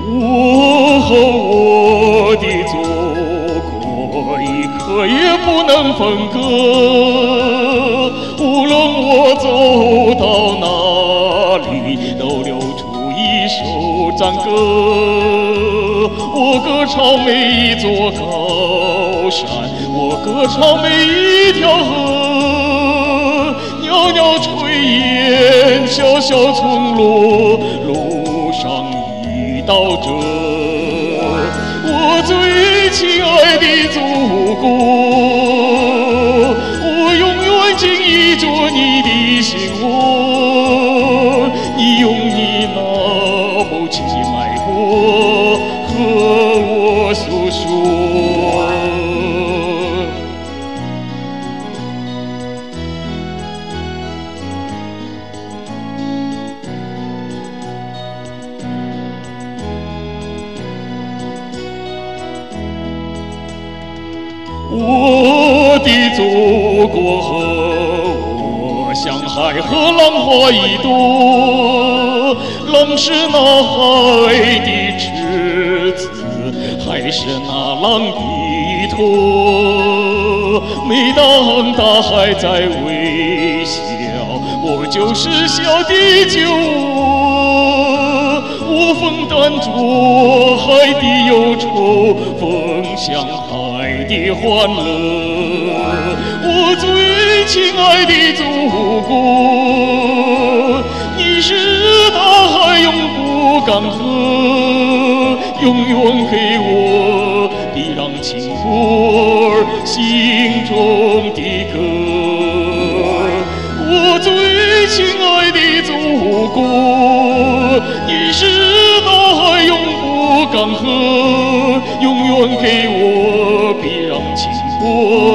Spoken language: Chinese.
我和我的祖国一刻也不能分割，无论我走到哪里，都流出一首赞歌。我歌唱每一座高山，我歌唱每一条河，袅袅炊烟，小小村落，路上一道辙。我最亲爱的祖国，我永远紧依着你的心窝，你用你那母亲的脉搏和我诉说。我的祖国和我像海和浪花一朵，浪是那海的赤子，海是那浪的托。每当大海在微笑，我就是小的酒窝。我分担着海的忧愁，分享海的欢乐。我最亲爱的祖国，你是大海永不干涸，永远给我的让情波儿心中的歌。我最亲爱的祖国，你是大海永不干涸，永远给我避让情波